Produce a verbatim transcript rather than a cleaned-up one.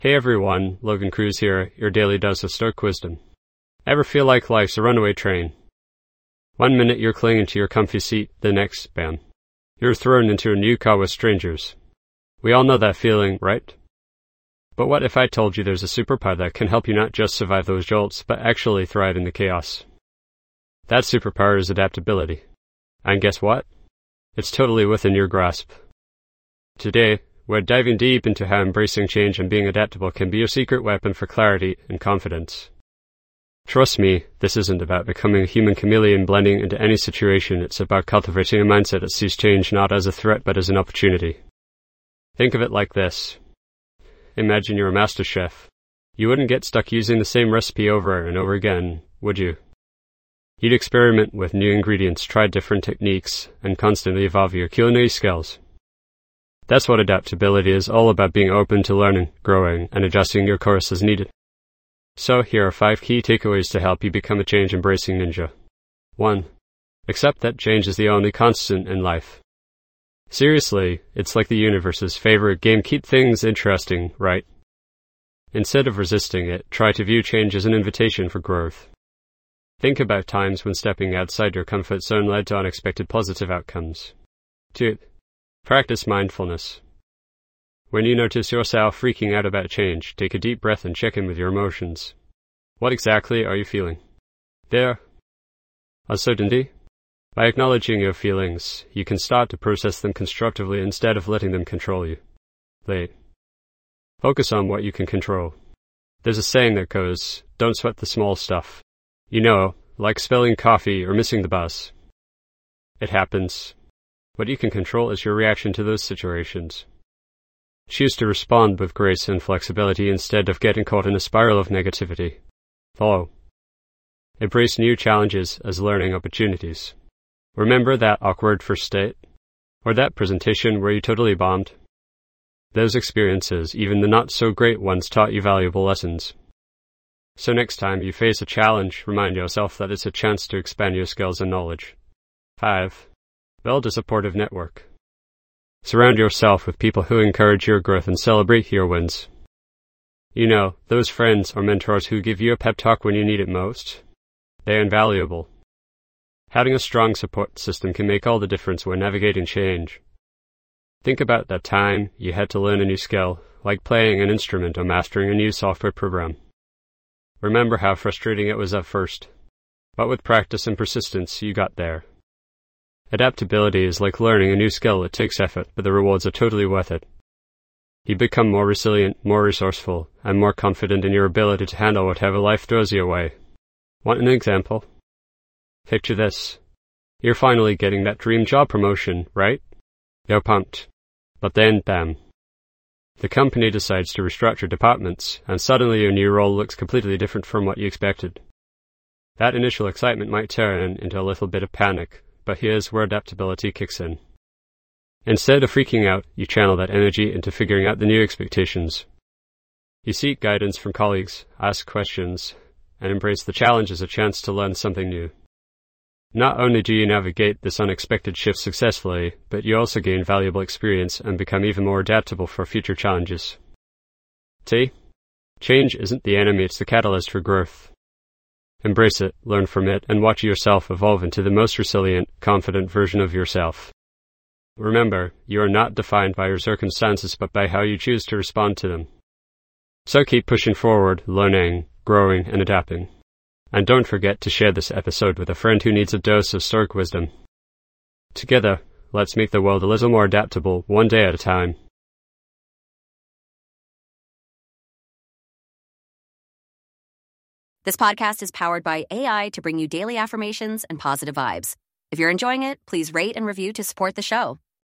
Hey everyone, Logan Cruz here, your daily dose of Stoic wisdom. Ever feel like life's a runaway train? One minute you're clinging to your comfy seat, the next, bam, you're thrown into a new car with strangers. We all know that feeling, right? But what if I told you there's a superpower that can help you not just survive those jolts, but actually thrive in the chaos? That superpower is adaptability. And guess what? It's totally within your grasp. Today, we're diving deep into how embracing change and being adaptable can be your secret weapon for clarity and confidence. Trust me, this isn't about becoming a human chameleon blending into any situation. It's about cultivating a mindset that sees change not as a threat but as an opportunity. Think of it like this. Imagine you're a master chef. You wouldn't get stuck using the same recipe over and over again, would you? You'd experiment with new ingredients, try different techniques, and constantly evolve your culinary skills. That's what adaptability is all about, being open to learning, growing, and adjusting your course as needed. So here are five key takeaways to help you become a change-embracing ninja. one. Accept that change is the only constant in life. Seriously, it's like the universe's favorite game. Keep things interesting, right? Instead of resisting it, try to view change as an invitation for growth. Think about times when stepping outside your comfort zone led to unexpected positive outcomes. two. Practice mindfulness. When you notice yourself freaking out about change, take a deep breath and check in with your emotions. What exactly are you feeling? There. Uncertainty? By acknowledging your feelings, you can start to process them constructively instead of letting them control you. They. Focus on what you can control. There's a saying that goes, don't sweat the small stuff. You know, like spilling coffee or missing the bus. It happens. What you can control is your reaction to those situations. Choose to respond with grace and flexibility instead of getting caught in a spiral of negativity. Follow. Embrace new challenges as learning opportunities. Remember that awkward first date? Or that presentation where you totally bombed? Those experiences, even the not-so-great ones, taught you valuable lessons. So next time you face a challenge, remind yourself that it's a chance to expand your skills and knowledge. five. Build a supportive network. Surround yourself with people who encourage your growth and celebrate your wins. You know, those friends or mentors who give you a pep talk when you need it most. They're invaluable. Having a strong support system can make all the difference when navigating change. Think about that time you had to learn a new skill, like playing an instrument or mastering a new software program. Remember how frustrating it was at first. But with practice and persistence, you got there. Adaptability is like learning a new skill. It takes effort, but the rewards are totally worth it. You become more resilient, more resourceful, and more confident in your ability to handle whatever life throws your way. Want an example? Picture this. You're finally getting that dream job promotion, right? You're pumped. But then, bam. The company decides to restructure departments, and suddenly your new role looks completely different from what you expected. That initial excitement might turn into a little bit of panic, but here's where adaptability kicks in. Instead of freaking out, you channel that energy into figuring out the new expectations. You seek guidance from colleagues, ask questions, and embrace the challenge as a chance to learn something new. Not only do you navigate this unexpected shift successfully, but you also gain valuable experience and become even more adaptable for future challenges. T. Change isn't the enemy, it's the catalyst for growth. Embrace it, learn from it, and watch yourself evolve into the most resilient, confident version of yourself. Remember, you are not defined by your circumstances but by how you choose to respond to them. So keep pushing forward, learning, growing, and adapting. And don't forget to share this episode with a friend who needs a dose of Stoic wisdom. Together, let's make the world a little more adaptable, one day at a time. This podcast is powered by A I to bring you daily affirmations and positive vibes. If you're enjoying it, please rate and review to support the show.